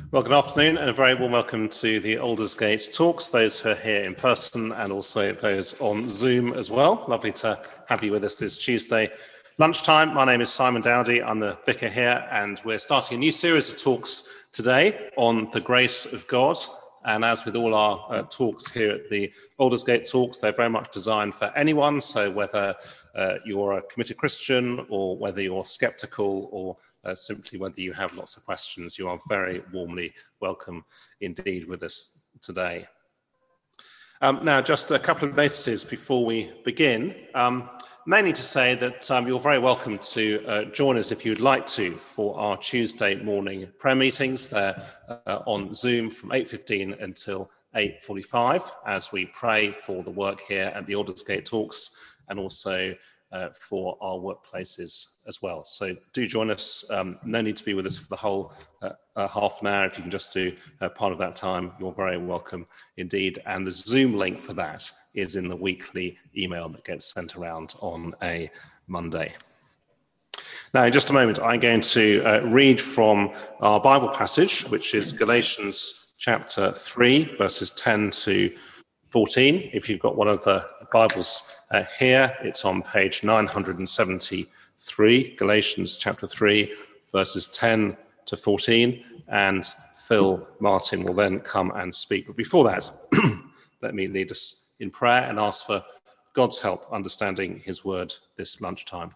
Well, good afternoon and a very warm welcome to the Aldersgate Talks, those who are here in person and also those on Zoom as well. Lovely to have you with us this Tuesday lunchtime. My name is Simon Dowdy, I'm the vicar here, and we're starting a new series of talks today on the grace of God. And as with all our talks here at the Aldersgate Talks, they're very much designed for anyone. So whether you're a committed Christian or whether you're sceptical or simply whether you have lots of questions, you are very warmly welcome indeed with us today. Now, just a couple of notices before we begin. Mainly to say that you're very welcome to join us if you'd like to for our Tuesday morning prayer meetings. They're on Zoom from 8:15 until 8:45 as we pray for the work here at the Aldersgate Talks and also for our workplaces as well. So do join us. No need to be with us for the whole half an hour. If you can just do part of that time, you're very welcome indeed. And the Zoom link for that is in the weekly email that gets sent around on a Monday. Now, in just a moment, I'm going to read from our Bible passage, which is Galatians chapter 3, verses 10 to 14. If you've got one of the Bibles here, it's on page 973, Galatians chapter 3, verses 10 to 14, and Phil Martin will then come and speak. But before that, let me lead us in prayer and ask for God's help understanding his word this lunchtime.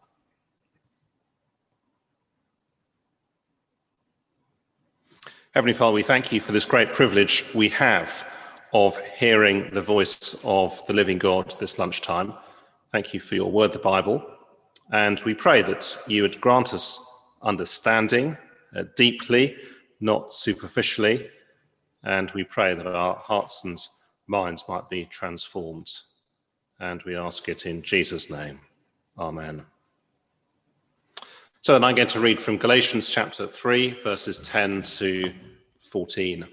Heavenly Father, we thank you for this great privilege we have of hearing the voice of the living God this lunchtime. Thank you for your word, the Bible. And we pray that you would grant us understanding deeply, not superficially. And we pray that our hearts and minds might be transformed. And we ask it in Jesus' name. Amen. So then I'm going to read from Galatians chapter 3, verses 10 to 14.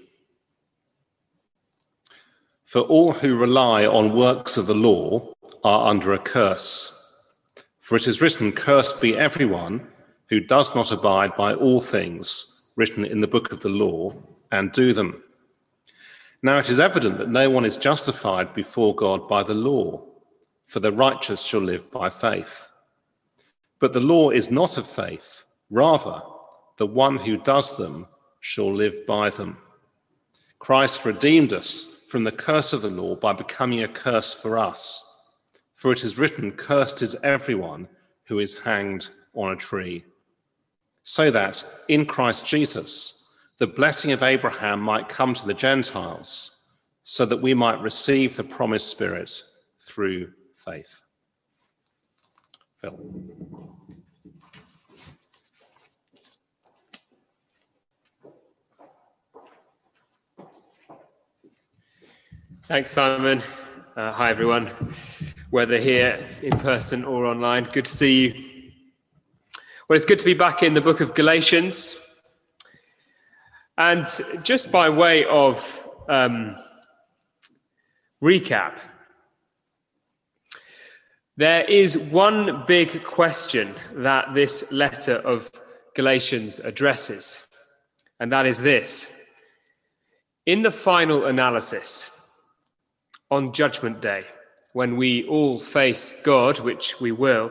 For all who rely on works of the law are under a curse. For it is written, "Cursed be everyone who does not abide by all things written in the book of the law and do them." Now it is evident that no one is justified before God by the law, for the righteous shall live by faith. But the law is not of faith, rather, the one who does them shall live by them. Christ redeemed us from the curse of the law by becoming a curse for us. For it is written, "Cursed is everyone who is hanged on a tree," so that in Christ Jesus the blessing of Abraham might come to the Gentiles, so that we might receive the promised Spirit through faith. Phil. Thanks, Simon. Hi, everyone, whether here in person or online. Good to see you. Well, it's good to be back in the book of Galatians. And just by way of recap, there is one big question that this letter of Galatians addresses, and that is this. In the final analysis, on Judgment Day, when we all face God, which we will,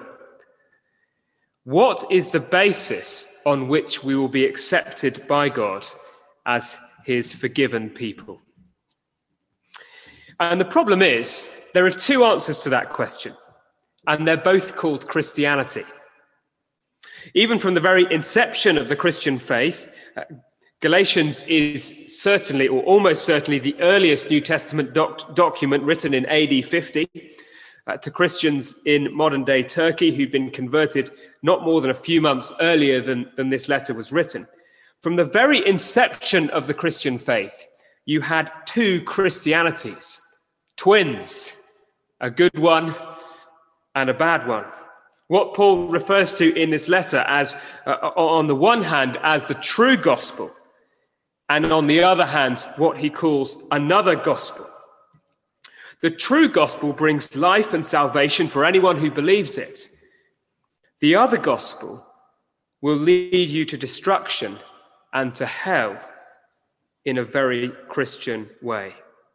what is the basis on which we will be accepted by God as his forgiven people? And the problem is, there are two answers to that question, and they're both called Christianity. Even from the very inception of the Christian faith, Galatians is certainly, or almost certainly, the earliest New Testament document written in AD 50 to Christians in modern-day Turkey who'd been converted not more than a few months earlier than this letter was written. From the very inception of the Christian faith, you had two Christianities, twins, a good one and a bad one. What Paul refers to in this letter as, on the one hand, as the true gospel, and on the other hand, what he calls another gospel. The true gospel brings life and salvation for anyone who believes it. The other gospel will lead you to destruction and to hell in a very Christian way.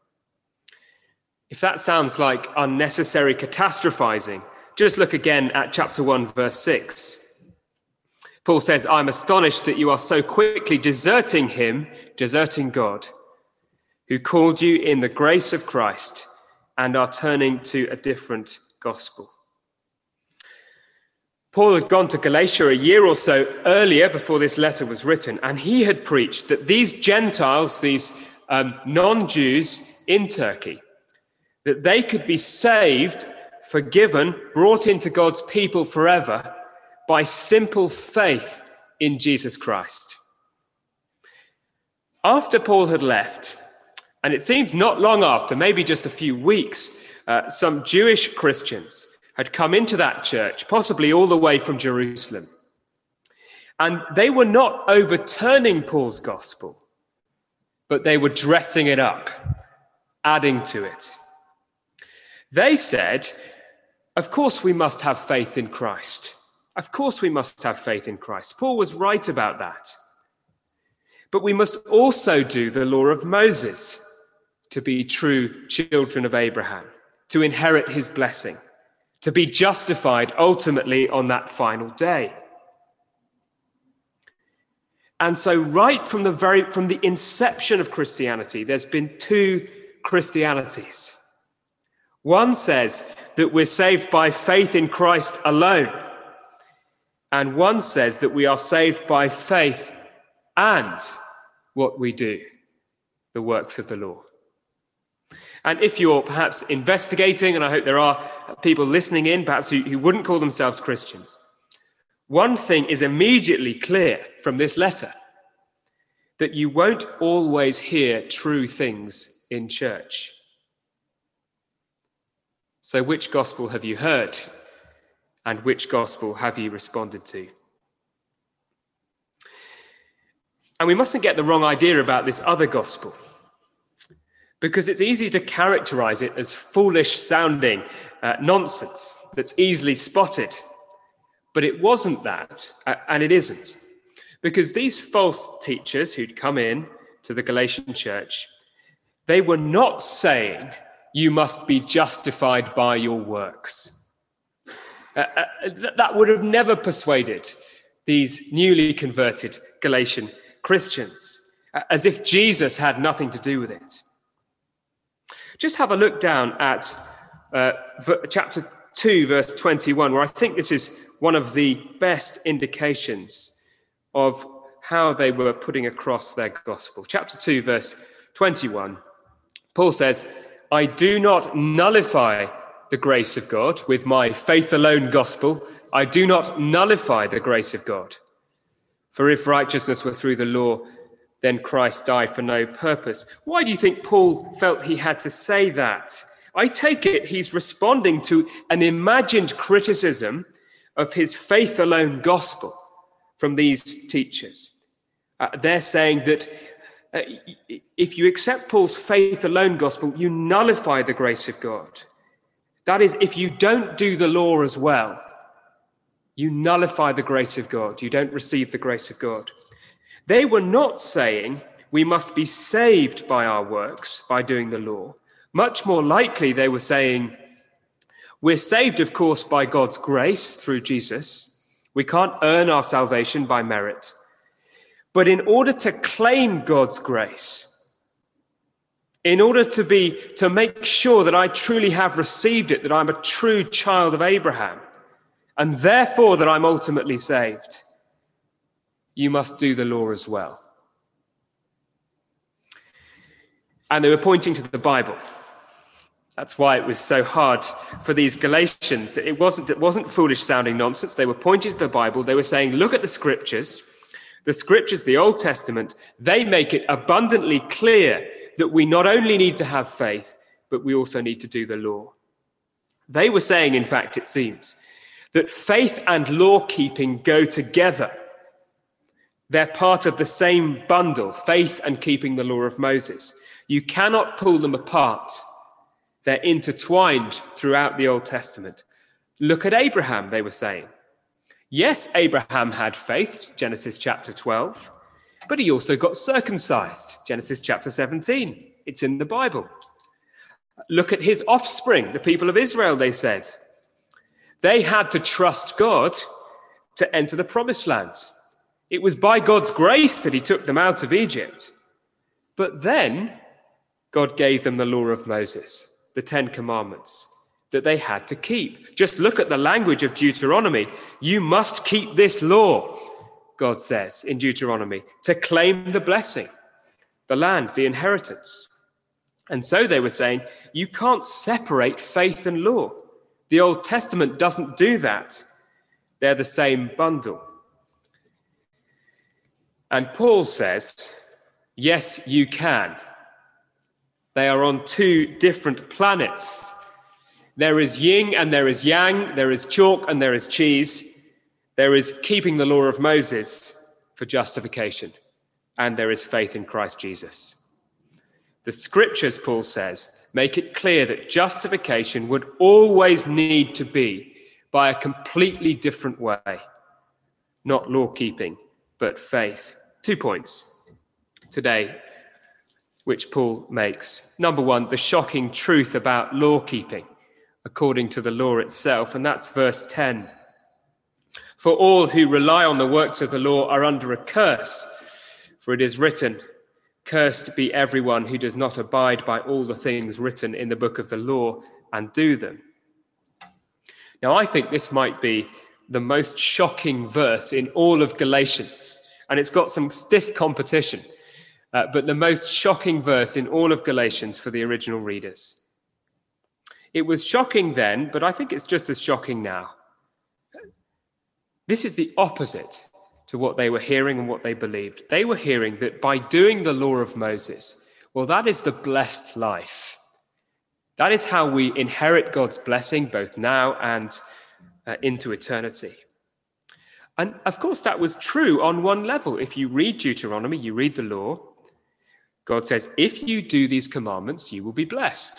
If that sounds like unnecessary catastrophizing, just look again at chapter 1, verse 6. Paul says, "I'm astonished that you are so quickly deserting God, who called you in the grace of Christ, and are turning to a different gospel." Paul had gone to Galatia a year or so earlier before this letter was written, and he had preached that these Gentiles, these non-Jews in Turkey, that they could be saved, forgiven, brought into God's people forever by simple faith in Jesus Christ. After Paul had left, and it seems not long after, maybe just a few weeks, some Jewish Christians had come into that church, possibly all the way from Jerusalem. And they were not overturning Paul's gospel, but they were dressing it up, adding to it. They said, "Of course we must have faith in Christ. Of course we must have faith in Christ. Paul was right about that. But we must also do the law of Moses to be true children of Abraham, to inherit his blessing, to be justified ultimately on that final day." And so right from the inception of Christianity, there's been two Christianities. One says that we're saved by faith in Christ alone. And one says that we are saved by faith and what we do, the works of the law. And if you're perhaps investigating, and I hope there are people listening in, perhaps who wouldn't call themselves Christians, one thing is immediately clear from this letter, that you won't always hear true things in church. So which gospel have you heard? And which gospel have you responded to? And we mustn't get the wrong idea about this other gospel, because it's easy to characterize it as foolish sounding nonsense that's easily spotted. But it wasn't that, and it isn't. Because these false teachers who'd come in to the Galatian church, they were not saying you must be justified by your works. That would have never persuaded these newly converted Galatian Christians, as if Jesus had nothing to do with it. Just have a look down at chapter 2, verse 21, where I think this is one of the best indications of how they were putting across their gospel. Chapter 2, verse 21, Paul says, "I do not nullify the grace of God with my faith alone gospel. I do not nullify the grace of God. For if righteousness were through the law, then Christ died for no purpose." Why do you think Paul felt he had to say that? I take it he's responding to an imagined criticism of his faith alone gospel from these teachers. They're saying that if you accept Paul's faith alone gospel, you nullify the grace of God. That is, if you don't do the law as well, you nullify the grace of God. You don't receive the grace of God. They were not saying we must be saved by our works, by doing the law. Much more likely, they were saying, we're saved, of course, by God's grace through Jesus. We can't earn our salvation by merit. But in order to claim God's grace, in order to make sure that I truly have received it, that I'm a true child of Abraham, and therefore that I'm ultimately saved, you must do the law as well. And they were pointing to the Bible. That's why it was so hard for these Galatians. It wasn't foolish sounding nonsense. They were pointing to the Bible. They were saying, look at the scriptures, the Old Testament. They make it abundantly clear that we not only need to have faith, but we also need to do the law. They were saying, in fact, it seems, that faith and law-keeping go together. They're part of the same bundle, faith and keeping the law of Moses. You cannot pull them apart. They're intertwined throughout the Old Testament. Look at Abraham, they were saying. Yes, Abraham had faith, Genesis chapter 12, But he also got circumcised. Genesis chapter 17. It's in the Bible. Look at his offspring, the people of Israel, they said. They had to trust God to enter the promised land. It was by God's grace that he took them out of Egypt. But then God gave them the law of Moses, the 10 Commandments, that they had to keep. Just look at the language of Deuteronomy. You must keep this law, God says in Deuteronomy, to claim the blessing, the land, the inheritance. And so they were saying, you can't separate faith and law. The Old Testament doesn't do that. They're the same bundle. And Paul says, yes, you can. They are on two different planets. There is yin and there is yang. There is chalk and there is cheese. There is keeping the law of Moses for justification. And there is faith in Christ Jesus. The scriptures, Paul says, make it clear that justification would always need to be by a completely different way. Not law-keeping, but faith. 2 points today, which Paul makes. Number one, the shocking truth about law-keeping, according to the law itself, and that's verse 10. For all who rely on the works of the law are under a curse, for it is written, cursed be everyone who does not abide by all the things written in the book of the law and do them. Now, I think this might be the most shocking verse in all of Galatians, and it's got some stiff competition, but the most shocking verse in all of Galatians for the original readers. It was shocking then, but I think it's just as shocking now. This is the opposite to what they were hearing and what they believed. They were hearing that by doing the law of Moses, well, that is the blessed life. That is how we inherit God's blessing, both now and into eternity. And of course, that was true on one level. If you read Deuteronomy, you read the law, God says, if you do these commandments, you will be blessed.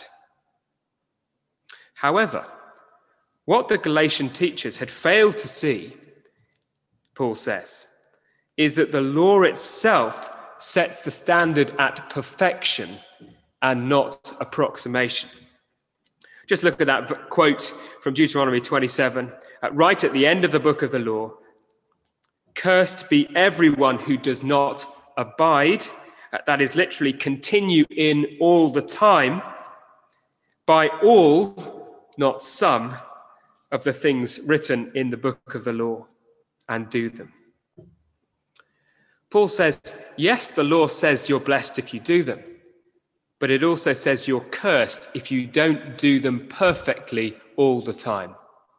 However, what the Galatian teachers had failed to see, Paul says, is that the law itself sets the standard at perfection and not approximation. Just look at that quote from Deuteronomy 27, right at the end of the book of the law. Cursed be everyone who does not abide, that is literally continue in all the time, by all, not some, of the things written in the book of the law, and do them. Paul says, yes, the law says you're blessed if you do them, but it also says you're cursed if you don't do them perfectly all the time.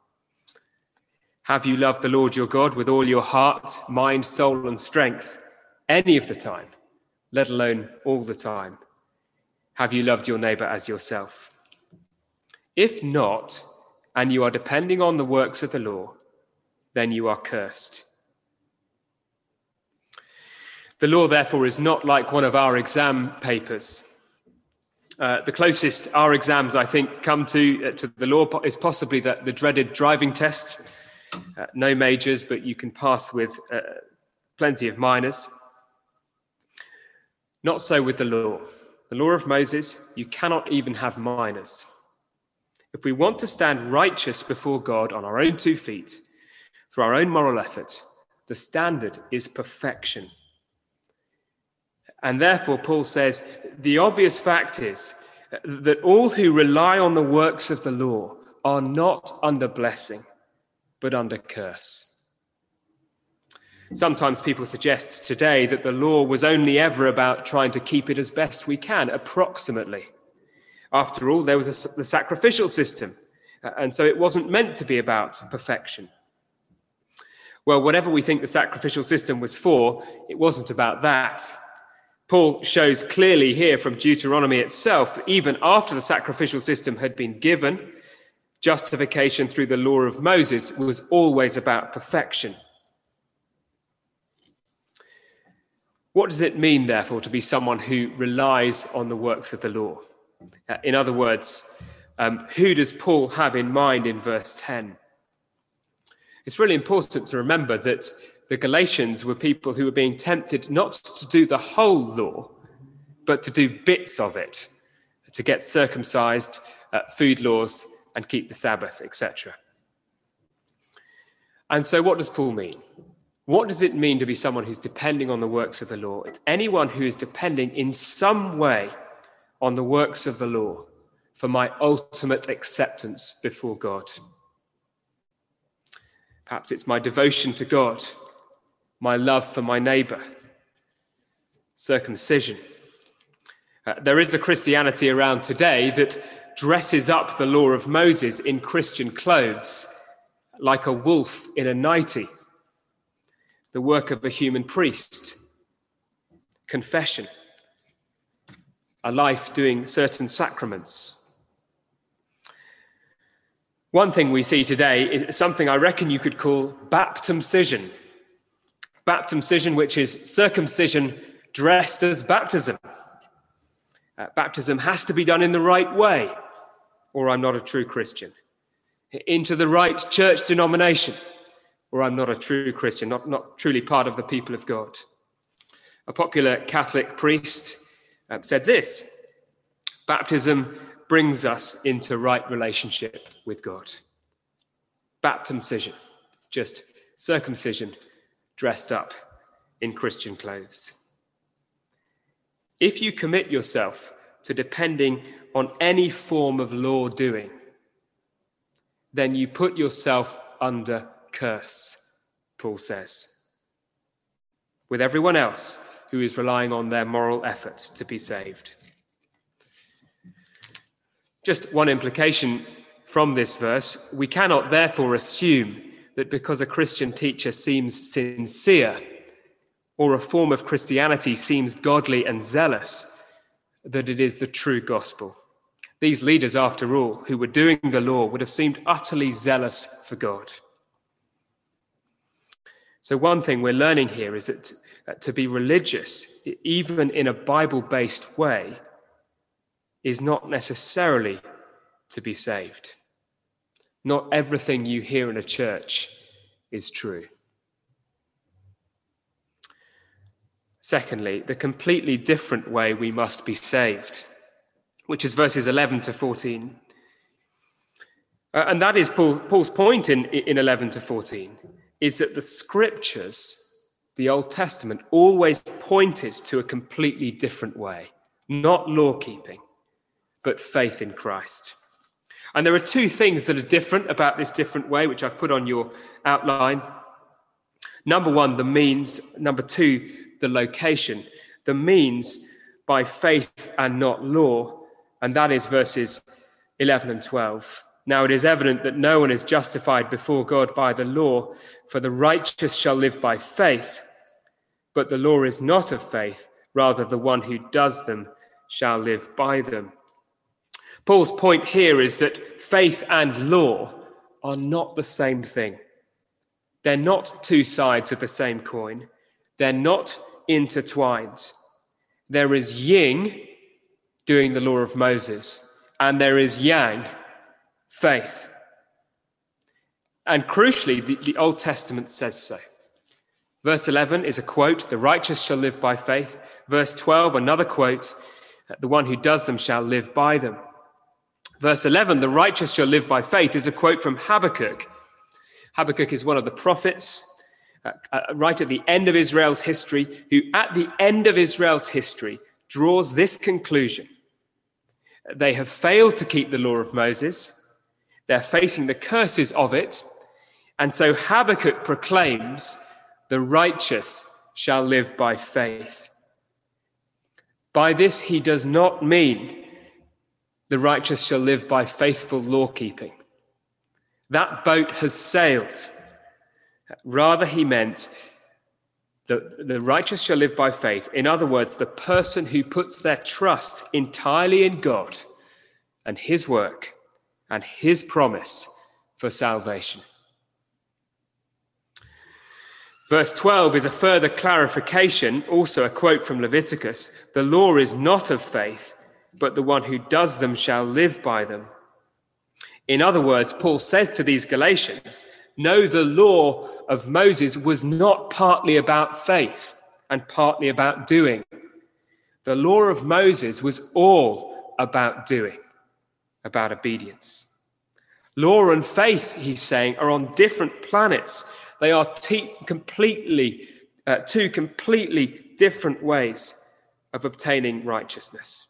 Have you loved the Lord your God with all your heart, mind, soul, and strength any of the time, let alone all the time? Have you loved your neighbor as yourself? If not, and you are depending on the works of the law, then you are cursed. The law, therefore, is not like one of our exam papers. The closest our exams, I think, come to the law is possibly the dreaded driving test. No majors, but you can pass with plenty of minors. Not so with the law. The law of Moses, you cannot even have minors. If we want to stand righteous before God on our own 2 feet, through our own moral effort, the standard is perfection. And therefore, Paul says, the obvious fact is that all who rely on the works of the law are not under blessing, but under curse. Sometimes people suggest today that the law was only ever about trying to keep it as best we can, approximately. After all, there was the sacrificial system, and so it wasn't meant to be about perfection. Well, whatever we think the sacrificial system was for, it wasn't about that. Paul shows clearly here from Deuteronomy itself, even after the sacrificial system had been given, justification through the law of Moses was always about perfection. What does it mean, therefore, to be someone who relies on the works of the law? In other words, who does Paul have in mind in verse 10? It's really important to remember that the Galatians were people who were being tempted not to do the whole law, but to do bits of it, to get circumcised, food laws, and keep the Sabbath, etc. And so what does Paul mean? What does it mean to be someone who's depending on the works of the law? It's anyone who is depending in some way on the works of the law for my ultimate acceptance before God. Perhaps it's my devotion to God, my love for my neighbour, circumcision. There is a Christianity around today that dresses up the law of Moses in Christian clothes, like a wolf in a nightie, the work of a human priest, confession, a life doing certain sacraments. One thing we see today is something I reckon you could call baptism-cision. Baptism-cision, which is circumcision dressed as baptism. Baptism has to be done in the right way, or I'm not a true Christian. Into the right church denomination, or I'm not a true Christian, not truly part of the people of God. A popular Catholic priest said this: baptism brings us into right relationship with God. Baptism-cision, just circumcision dressed up in Christian clothes. If you commit yourself to depending on any form of law doing, then you put yourself under curse, Paul says, with everyone else who is relying on their moral effort to be saved. Just one implication from this verse: we cannot therefore assume that because a Christian teacher seems sincere or a form of Christianity seems godly and zealous, that it is the true gospel. These leaders, after all, who were doing the law would have seemed utterly zealous for God. So one thing we're learning here is that to be religious, even in a Bible-based way, is not necessarily to be saved. Not everything you hear in a church is true. Secondly, the completely different way we must be saved, which is verses 11 to 14. And that is Paul's point in 11 to 14, is that the scriptures, the Old Testament, always pointed to a completely different way, not law-keeping, but faith in Christ. And there are two things that are different about this different way, which I've put on your outline. Number one, the means. Number two, the location. The means by faith and not law, and that is verses 11 and 12. Now it is evident that no one is justified before God by the law, for the righteous shall live by faith. But the law is not of faith, rather the one who does them shall live by them. Paul's point here is that faith and law are not the same thing. They're not two sides of the same coin. They're not intertwined. There is yin, doing the law of Moses, and there is yang, faith. And crucially, the Old Testament says so. Verse 11 is a quote, the righteous shall live by faith. Verse 12, another quote, the one who does them shall live by them. Verse 11, the righteous shall live by faith, is a quote from Habakkuk. Habakkuk is one of the prophets right at the end of Israel's history, who at the end of Israel's history draws this conclusion. They have failed to keep the law of Moses. They're facing the curses of it. And so Habakkuk proclaims, the righteous shall live by faith. By this, he does not mean the righteous shall live by faithful law-keeping. That boat has sailed. Rather, he meant that the righteous shall live by faith. In other words, the person who puts their trust entirely in God and his work and his promise for salvation. Verse 12 is a further clarification, also a quote from Leviticus. The law is not of faith, but the one who does them shall live by them. In other words, Paul says to these Galatians, No, the law of Moses was not partly about faith and partly about doing. The law of Moses was all about doing, about obedience. Law and faith, he's saying, are on different planets. They are two completely different ways of obtaining righteousness.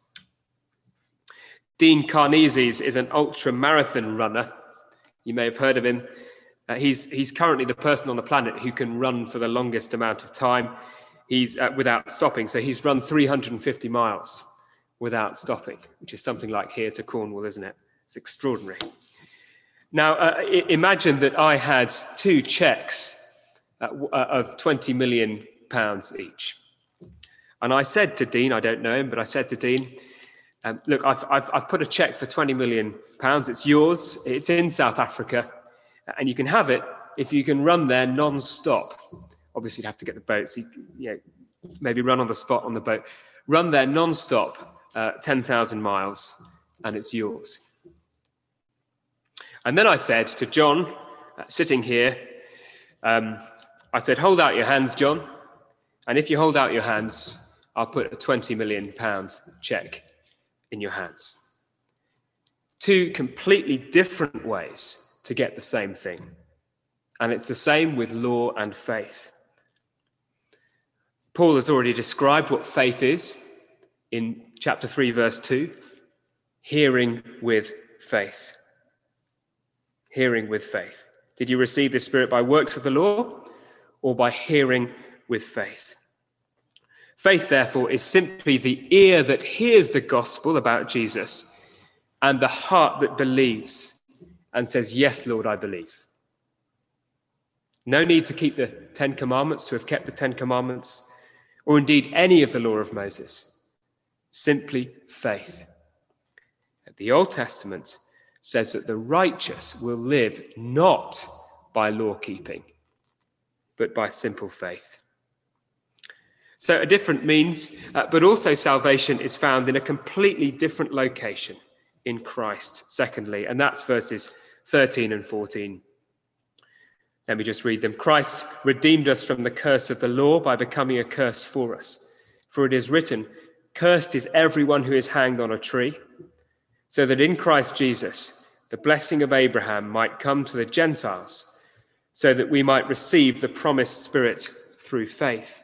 Dean Karnezes is an ultra-marathon runner. You may have heard of him. He's currently the person on the planet who can run for the longest amount of time. He's without stopping. So he's run 350 miles without stopping, which is something like here to Cornwall, isn't it? It's extraordinary. Now, imagine that I had two cheques of £20 million each. And I said to Dean, I don't know him, but I said to Dean, look, I've put a cheque for £20 million. It's yours. It's in South Africa. And you can have it if you can run there non-stop. Obviously, you'd have to get the boat. So maybe run on the spot on the boat. Run there non-stop, 10,000 miles, and it's yours. And then I said to John, sitting here, I said, hold out your hands, John. And if you hold out your hands, I'll put a £20 million cheque in your hands. Two completely different ways to get the same thing. And it's the same with law and faith. Paul has already described what faith is in chapter 3, verse 2. Hearing with faith. Hearing with faith. Did you receive the Spirit by works of the law or by hearing with faith? Faith, therefore, is simply the ear that hears the gospel about Jesus and the heart that believes and says, yes, Lord, I believe. No need to keep the 10 Commandments, to have kept the 10 Commandments, or indeed any of the law of Moses. Simply faith. The Old Testament says that the righteous will live not by law keeping, but by simple faith. So a different means, but also salvation is found in a completely different location in Christ, secondly, and that's verses 13 and 14. Let me just read them. Christ redeemed us from the curse of the law by becoming a curse for us. For it is written, cursed is everyone who is hanged on a tree, so that in Christ Jesus, the blessing of Abraham might come to the Gentiles, so that we might receive the promised Spirit through faith.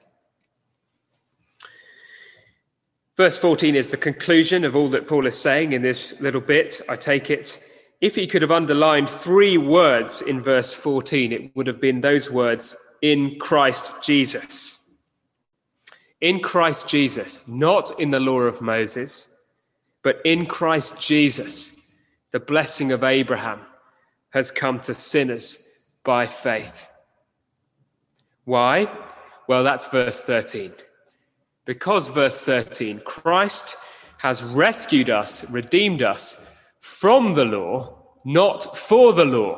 Verse 14 is the conclusion of all that Paul is saying in this little bit, I take it. If he could have underlined 3 words in verse 14, it would have been those words, in Christ Jesus. In Christ Jesus, not in the law of Moses, but in Christ Jesus, the blessing of Abraham has come to sinners by faith. Why? Well, that's verse 13. Because, verse 13, Christ has rescued us, redeemed us from the law, not for the law.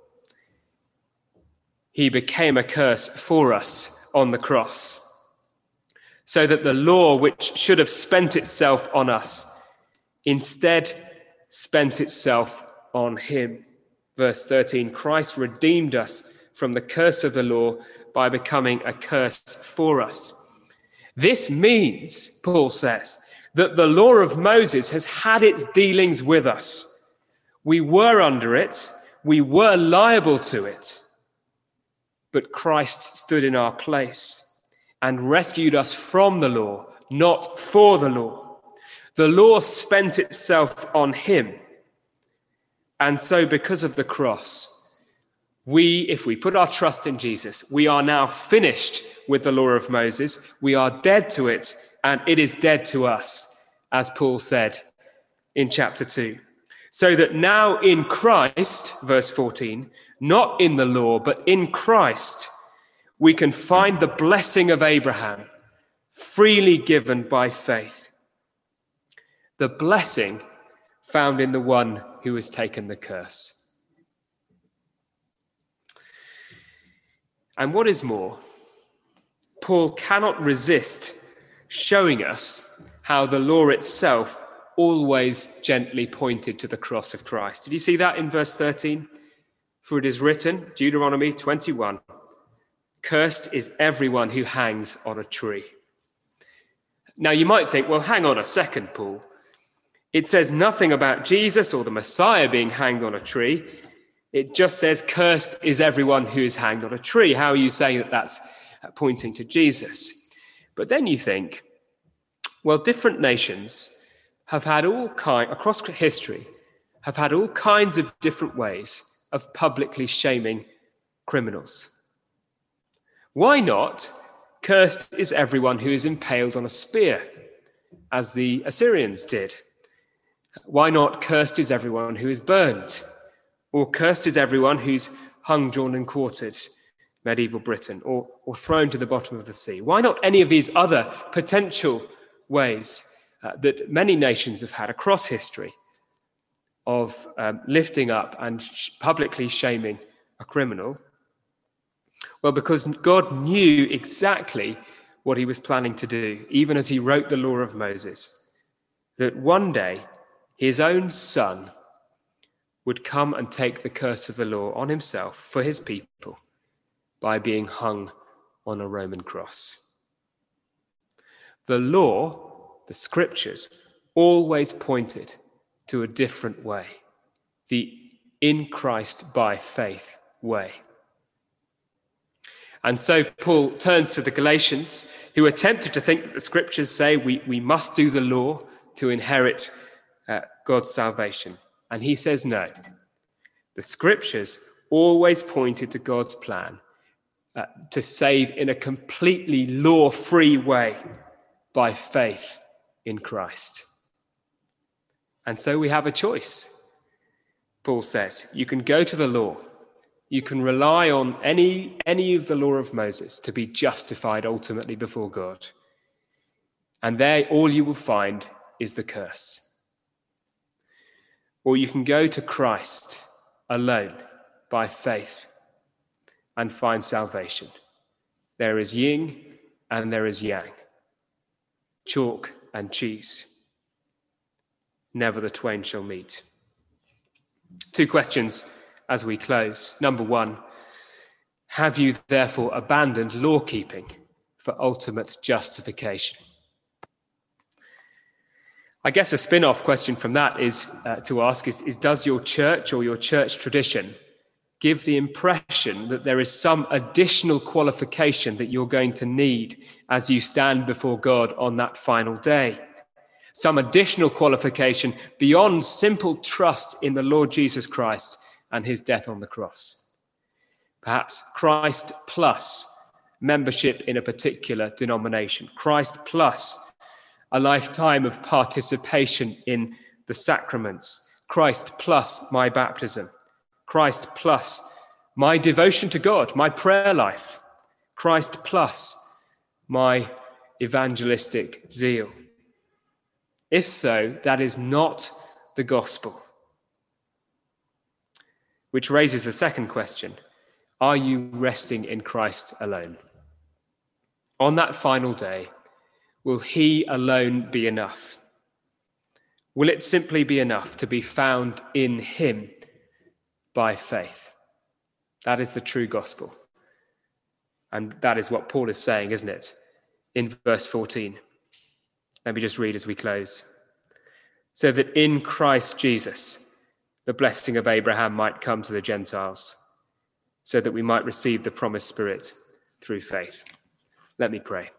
He became a curse for us on the cross, so that the law, which should have spent itself on us, instead spent itself on him. Verse 13, Christ redeemed us from the curse of the law by becoming a curse for us. This means, Paul says, that the law of Moses has had its dealings with us. We were under it, we were liable to it, but Christ stood in our place and rescued us from the law, not for the law. The law spent itself on him. And so because of the cross, if we put our trust in Jesus, we are now finished with the law of Moses. We are dead to it, and it is dead to us, as Paul said in chapter 2. So that now in Christ, verse 14, not in the law, but in Christ, we can find the blessing of Abraham, freely given by faith. The blessing found in the one who has taken the curse. And what is more, Paul cannot resist showing us how the law itself always gently pointed to the cross of Christ. Did you see that in verse 13? For it is written, Deuteronomy 21, cursed is everyone who hangs on a tree. Now you might think, well, hang on a second, Paul. It says nothing about Jesus or the Messiah being hanged on a tree. It just says, cursed is everyone who is hanged on a tree. How are you saying that that's pointing to Jesus? But then you think, well, different nations have had across history, have had all kinds of different ways of publicly shaming criminals. Why not, cursed is everyone who is impaled on a spear, as the Assyrians did? Why not, cursed is everyone who is burned? Or cursed is everyone who's hung, drawn, and quartered, medieval Britain, or thrown to the bottom of the sea? Why not any of these other potential ways that many nations have had across history of lifting up and publicly shaming a criminal? Well, because God knew exactly what he was planning to do, even as he wrote the law of Moses, that one day his own son would come and take the curse of the law on himself for his people by being hung on a Roman cross. The law, the scriptures, always pointed to a different way, the in Christ by faith way. And so Paul turns to the Galatians, who are tempted to think that the scriptures say we must do the law to inherit God's salvation. And he says, no, the scriptures always pointed to God's plan to save in a completely law-free way by faith in Christ. And so we have a choice. Paul says, you can go to the law. You can rely on any of the law of Moses to be justified ultimately before God. And there all you will find is the curse. Or you can go to Christ alone by faith and find salvation. There is yin and there is yang, chalk and cheese. Never the twain shall meet. Two questions as we close. Number one, have you therefore abandoned law-keeping for ultimate justification? I guess a spin-off question from that is to ask is does your church or your church tradition give the impression that there is some additional qualification that you're going to need as you stand before God on that final day? Some additional qualification beyond simple trust in the Lord Jesus Christ and his death on the cross. Perhaps Christ plus membership in a particular denomination. Christ plus a lifetime of participation in the sacraments. Christ plus my baptism. Christ plus my devotion to God, my prayer life. Christ plus my evangelistic zeal. If so, that is not the gospel. Which raises the second question. Are you resting in Christ alone? On that final day, will he alone be enough? Will it simply be enough to be found in him by faith? That is the true gospel. And that is what Paul is saying, isn't it? In verse 14. Let me just read as we close. So that in Christ Jesus, the blessing of Abraham might come to the Gentiles, so that we might receive the promised Spirit through faith. Let me pray.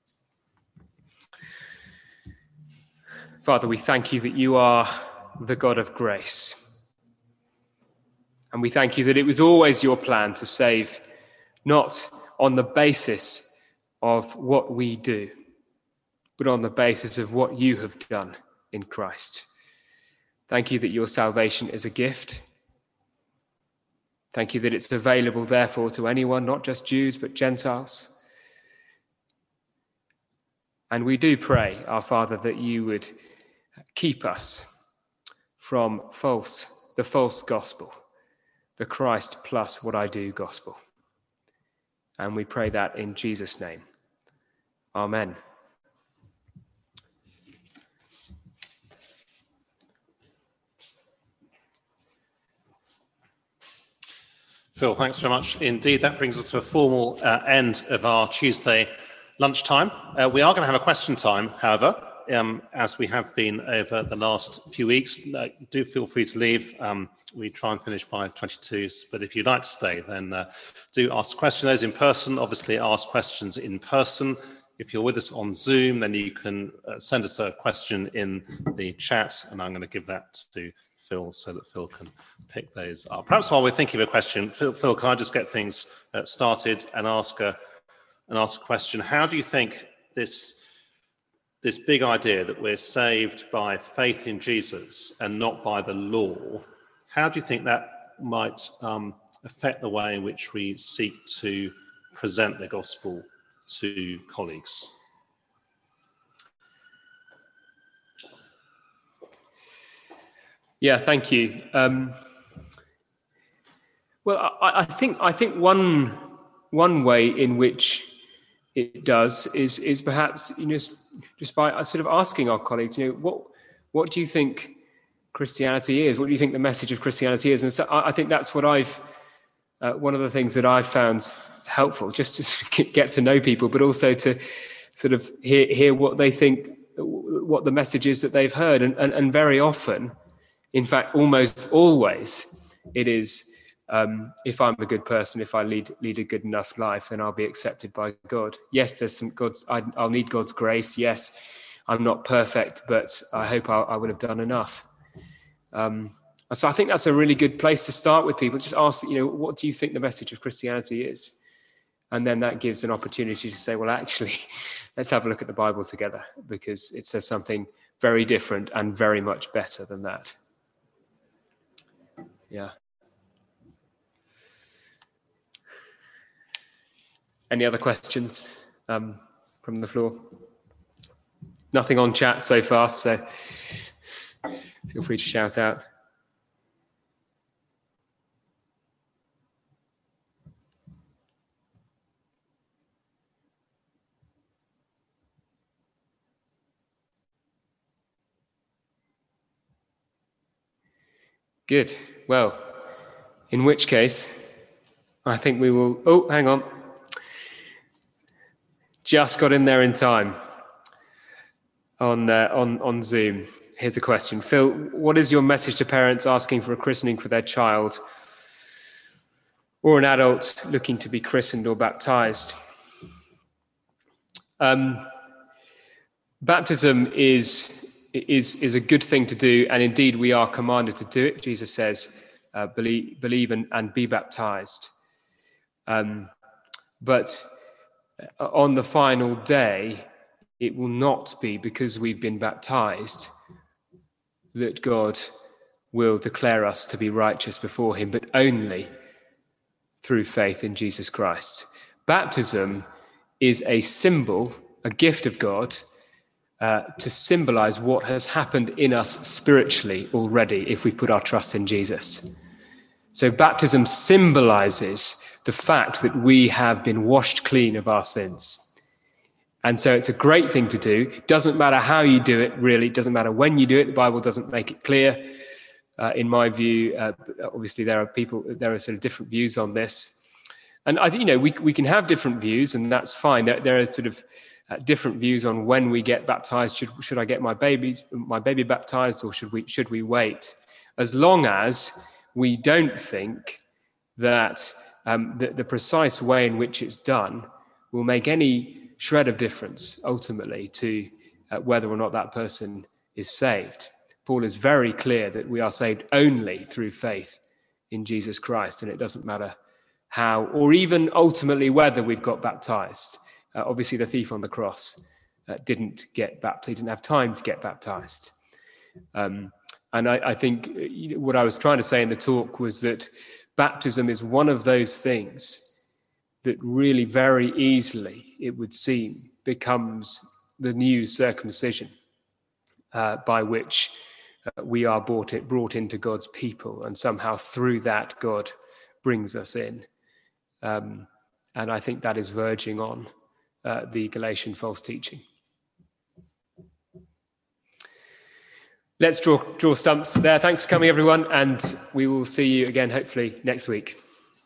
Father, we thank you that you are the God of grace. And we thank you that it was always your plan to save, not on the basis of what we do, but on the basis of what you have done in Christ. Thank you that your salvation is a gift. Thank you that it's available, therefore, to anyone, not just Jews, but Gentiles. And we do pray, our Father, that you would keep us from the false gospel, the Christ plus what I do gospel. And we pray that in Jesus' name. Amen. Phil, thanks very much indeed. That brings us to a formal end of our Tuesday lunchtime. We are going to have a question time, however, as we have been over the last few weeks. Do feel free to leave. We try and finish by 22, but if you'd like to stay, then do ask a question. Those in person, obviously ask questions in person. If you're with us on Zoom, then you can send us a question in the chat, and I'm going to give that to Phil so that Phil can pick those up. Perhaps while we're thinking of a question, Phil, can I just get things started and ask a question? How do you think this big idea that we're saved by faith in Jesus and not by the law, how do you think that might affect the way in which we seek to present the gospel to colleagues? Yeah, thank you. Well, I think one way in which it does is perhaps just by sort of asking our colleagues, what do you think Christianity is? What do you think the message of Christianity is? And so I think that's what one of the things that I've found helpful, just to get to know people, but also to sort of hear what they think, what the message is that they've heard, and very often. In fact, almost always, it is, if I'm a good person, if I lead a good enough life, then I'll be accepted by God. Yes, there's some I'll need God's grace. Yes, I'm not perfect, but I hope I would have done enough. So I think that's a really good place to start with people. Just ask, what do you think the message of Christianity is? And then that gives an opportunity to say, well, actually, let's have a look at the Bible together, because it says something very different and very much better than that. Yeah. Any other questions from the floor? Nothing on chat so far, so feel free to shout out. Good. Well, in which case, I think we will... Oh, hang on. Just got in there in time on Zoom. Here's a question. Phil, what is your message to parents asking for a christening for their child or an adult looking to be christened or baptized? Baptism is a good thing to do, and indeed we are commanded to do it. Jesus says, believe and be baptized. But on the final day, it will not be because we've been baptized that God will declare us to be righteous before him, but only through faith in Jesus Christ. Baptism is a symbol, a gift of God, to symbolize what has happened in us spiritually already if we put our trust in Jesus. So baptism symbolizes the fact that we have been washed clean of our sins. And so it's a great thing to do. It doesn't matter how you do it, really. It doesn't matter when you do it. The Bible doesn't make it clear. In my view, obviously there are sort of different views on this. And I think, we can have different views, and that's fine. There are sort of different views on when we get baptized. Should I get my baby baptized, or should we wait? As long as we don't think that the precise way in which it's done will make any shred of difference ultimately to whether or not that person is saved. Paul is very clear that we are saved only through faith in Jesus Christ, and it doesn't matter how or even ultimately whether we've got baptized. Obviously, the thief on the cross didn't get baptized. He didn't have time to get baptized. And I think what I was trying to say in the talk was that baptism is one of those things that really very easily, it would seem, becomes the new circumcision by which we are brought into God's people, and somehow through that God brings us in. And I think that is verging on the Galatian false teaching. Let's draw stumps there. Thanks for coming, everyone, and we will see you again hopefully next week.